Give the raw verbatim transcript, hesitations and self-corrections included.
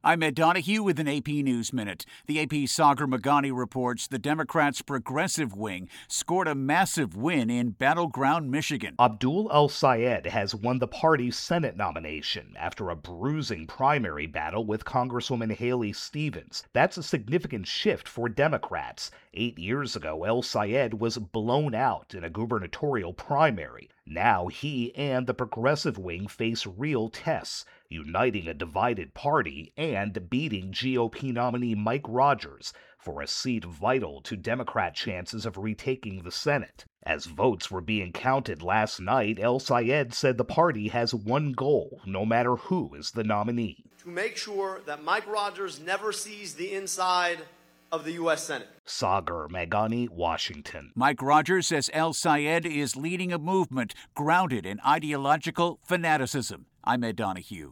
I'm Ed Donahue with an A P News Minute. The A P's Sagar Meghani reports the Democrats' progressive wing scored a massive win in battleground Michigan. Abdul El-Sayed has won the party's Senate nomination after a bruising primary battle with Congresswoman Haley Stevens. That's a significant shift for Democrats. Eight years ago, El-Sayed was blown out in a gubernatorial primary. Now he and the progressive wing face real tests, uniting a divided party and beating G O P nominee Mike Rogers for a seat vital to Democrat chances of retaking the Senate. As votes were being counted last night, El-Sayed said the party has one goal, no matter who is the nominee: to make sure that Mike Rogers never sees the inside of the U S Senate. Sagar Meghani, Washington. Mike Rogers says El-Sayed is leading a movement grounded in ideological fanaticism. I'm Ed Donahue.